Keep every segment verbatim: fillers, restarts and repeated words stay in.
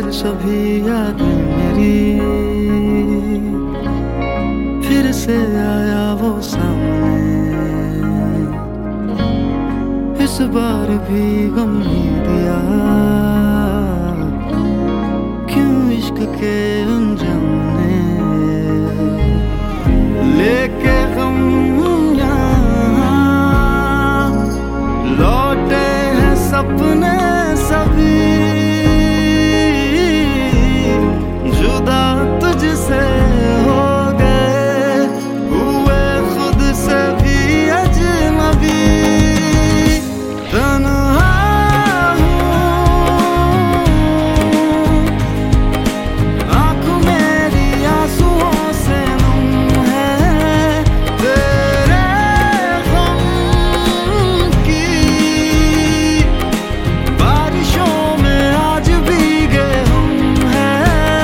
सभी यादें मेरी फिर से आया वो सामने। इस बार भी गम नहीं दिया, क्यों इश्क के अंजाम ने लेके गम यहाँ लौटे हैं सपने सभी। जुदा तुझसे हो गए हुए खुद से भी अजनबी। तन्हा हूँ आँखों मेरी आंसुओं से नम है, तेरे गम की बारिशों में आज भीगे हम हैं।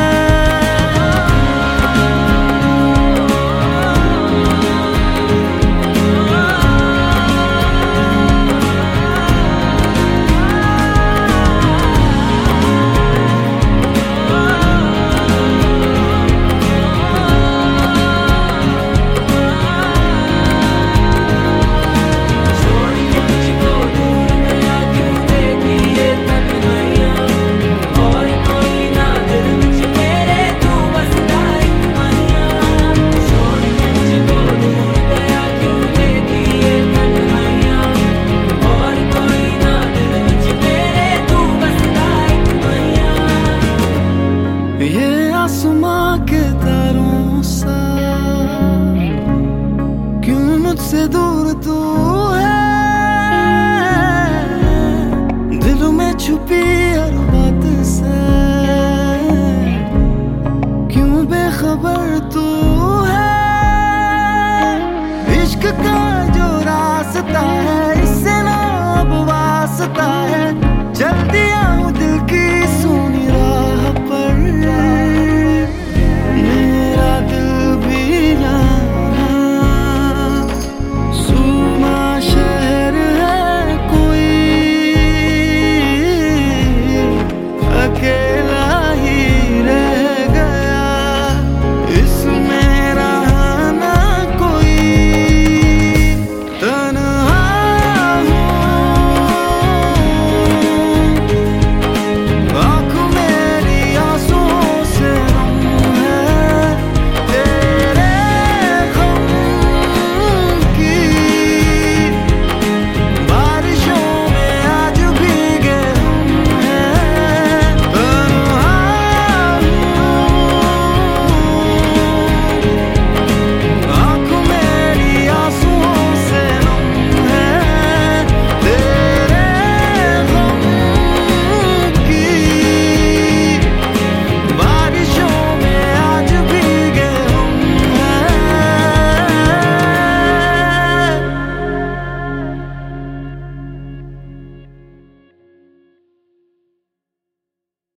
ये आसमां के तारों सा क्यों मुझसे दूर तू है, दिल में छुपी